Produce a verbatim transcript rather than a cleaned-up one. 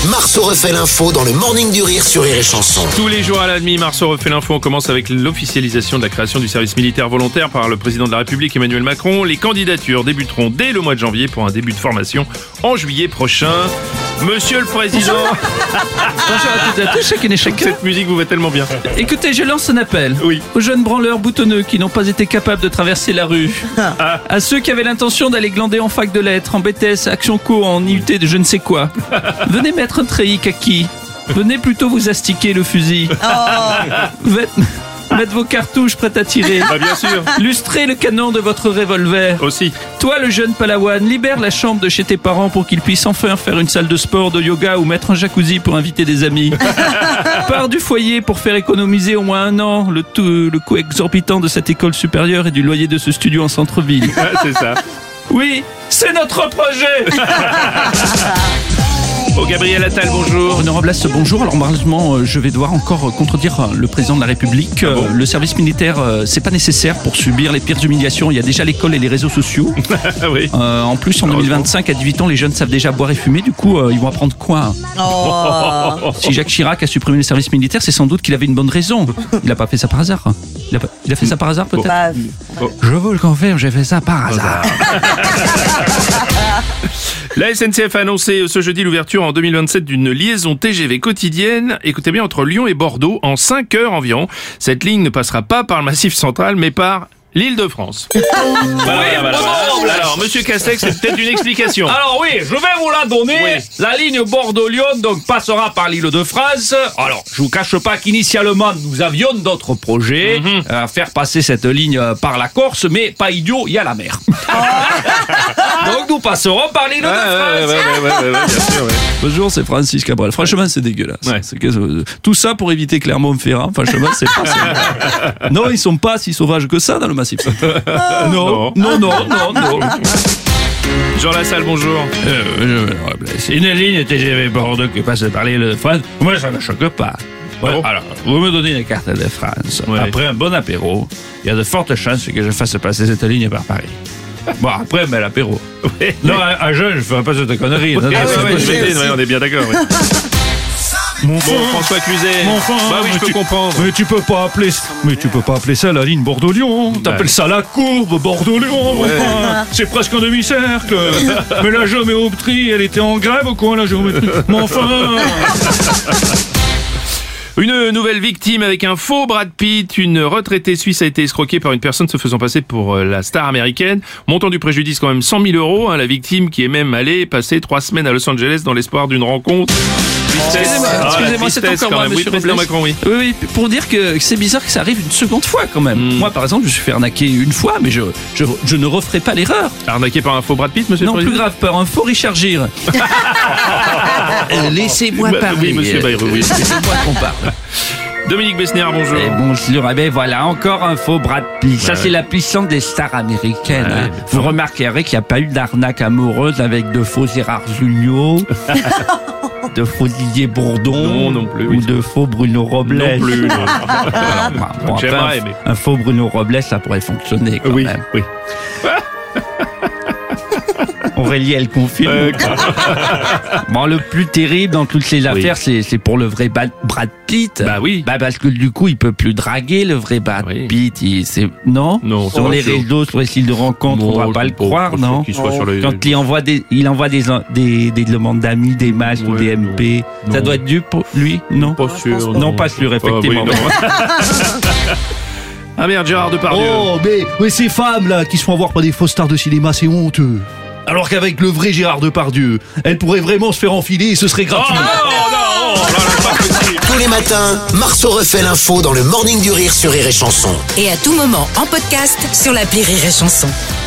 Marceau refait l'info dans le Morning du Rire sur Rire et Chanson. Tous les jours à la demi, Marceau refait l'info. On commence avec l'officialisation de la création du service militaire volontaire par le président de la République Emmanuel Macron. Les candidatures débuteront dès le mois de janvier pour un début de formation en juillet prochain. Monsieur le Président, Bonjour à toutes et à tous, chacun et chacun. cette musique vous va tellement bien. Écoutez, je lance un appel Oui. aux jeunes branleurs boutonneux qui n'ont pas été capables de traverser la rue, Ah. à ceux qui avaient l'intention d'aller glander en fac de lettres, en B T S, Action Co, en I U T de je ne sais quoi. Venez mettre un treillis kaki. Venez plutôt vous astiquer le fusil. Faites- Mettre vos cartouches prêtes à tirer. Bah bien sûr, Lustrez le canon de votre revolver. aussi. Toi, le jeune palawan, libère la chambre de chez tes parents pour qu'ils puissent enfin faire une salle de sport, de yoga ou mettre un jacuzzi pour inviter des amis. Pars du foyer pour faire économiser au moins un an le, tout, le coût exorbitant de cette école supérieure et du loyer de ce studio en centre-ville. Ouais, c'est ça. Oui, c'est notre projet. Oh, Gabriel Attal, bonjour. Bruno Robles, bonjour. Alors malheureusement, euh, je vais devoir encore euh, contredire euh, le président de la République. Euh, bon le service militaire, euh, c'est pas nécessaire pour subir les pires humiliations. Il y a déjà l'école et les réseaux sociaux. Ah oui. Euh, en plus, en deux mille vingt-cinq, à dix-huit ans, les jeunes savent déjà boire et fumer. Du coup, euh, ils vont apprendre quoi? Si Jacques Chirac a supprimé le service militaire, c'est sans doute qu'il avait une bonne raison. Il n'a pas fait ça par hasard. Il a, pas- il a fait ça par hasard, peut-être. Bah, Je vous le confirme, j'ai fait ça par hasard. La S N C F a annoncé ce jeudi l'ouverture en deux mille vingt-sept d'une liaison T G V quotidienne, écoutez bien, entre Lyon et Bordeaux en cinq heures environ. Cette ligne ne passera pas par le Massif central, mais par l'Île-de-France. Voilà, voilà, voilà. Alors, Monsieur Castex, c'est peut-être une explication. Alors oui, je vais vous la donner. Oui. La ligne Bordeaux-Lyon donc passera par l'Île-de-France. Alors, je vous cache pas qu'initialement nous avions d'autres projets à faire passer cette ligne euh, par la Corse, mais pas idiot, il y a la mer. Donc nous passerons par Ouais, l'Île-de-France. ouais, ouais, ouais, ouais, ouais, ouais, bien sûr, ouais. Bonjour, c'est Francis Cabrel. Franchement, c'est dégueulasse. Ouais. C'est que- euh, tout ça pour éviter Clermont-Ferrand. Franchement, c'est pas ça. Non, ils sont pas si sauvages que ça dans le Massif central. Non, non, non, non, non. Jean Lassalle, bonjour. Euh, c'est une ligne T G V Bordeaux qui passe par l'Île-de-France. Moi, ça ne me choque pas. Ouais, bon alors, vous me donnez une carte de France. Ouais. Après un bon apéro, il y a de fortes chances que je fasse passer cette ligne par Paris. Bon, après, mais l'apéro. Ouais. Non, à, à jeun, je fais pas cette connerie. Non, Ouais, non, ouais, c'est ouais, pas- je vais t'aider, ouais, on est bien d'accord. Ouais. Mon Bon, frère, François Cluzet. Mon frère, Bah oui, mais je peux tu- comprendre. Mais tu peux pas appeler, mais tu peux pas appeler ça la ligne Bordeaux-Lyon. T'appelles Ouais. ça la courbe Bordeaux-Lyon. mon Ouais. frère. C'est presque un demi-cercle. Mais la géométrie, elle était en grève ou quoi, la géométrie? Mais enfin. Une nouvelle victime avec un faux Brad Pitt. Une retraitée suisse a été escroquée par une personne se faisant passer pour euh, la star américaine. Montant du préjudice quand même cent mille euros. Hein, la victime qui est même allée passer trois semaines à Los Angeles dans l'espoir d'une rencontre. Tristesse. Excusez-moi, Ah, la excusez-moi, c'est tristesse, encore quand moi, même. Oui, monsieur président Robles. Macron, oui. Oui, oui, pour dire que c'est bizarre que ça arrive une seconde fois quand même. Mm. Moi, par exemple, je me suis fait arnaquer une fois, mais je, je, je ne referai pas l'erreur. Arnaqué par un faux Brad Pitt, monsieur Non, le plus président. grave, par un faux Richard Gere. Euh, Laissez-moi Bah, parler. oui, monsieur Bayrou, oui. Laissez-moi qu'on parle. Dominique Besnéard, bonjour. Eh bonjour, eh ben voilà, encore un faux Brad Pitt. Ça, Ouais. c'est la puissance des stars américaines. Ouais, hein. bien Vous remarquerez qu'il n'y a pas eu d'arnaque amoureuse avec de faux Gérard Jugnot, de faux Didier Bourdon, Non, non plus, ou oui. de faux Bruno Robles. Non plus. non. Alors, bon, bon, après, J'aimerais, un, mais- un faux Bruno Robles, ça pourrait fonctionner quand Oui, même. oui. Aurélie, elle confirme. Euh, Bon, le plus terrible dans toutes ces affaires, c'est, c'est pour le vrai Ba- Brad Pitt. Bah oui. Bah parce que du coup, il peut plus draguer le vrai Brad Oui. Pitt. Il, c'est, non? Non, Sur pas les sûr. réseaux, sur les sites de rencontres, on Non, va pas je le sais croire, pas sûr non? qu'il soit sur les- Quand il envoie des, il envoie des, des, des demandes d'amis, des matchs ou Ouais, des M P. non. Ça Non. doit être dû pour lui, non? Pas sûr. Non, pas sûr, effectivement. Ah, oui, non. Ah merde, Gérard Depardieu. Oh, mais, mais ces femmes là qui se font avoir par des fausses stars de cinéma, c'est honteux. Alors qu'avec le vrai Gérard Depardieu, elles pourraient vraiment se faire enfiler et ce serait Oh gratuit. non, non, non, là, pas possible. Tous les matins, Marceau refait l'info dans le Morning du Rire sur Rire et Chanson. Et à tout moment en podcast sur l'appli Rire et Chanson.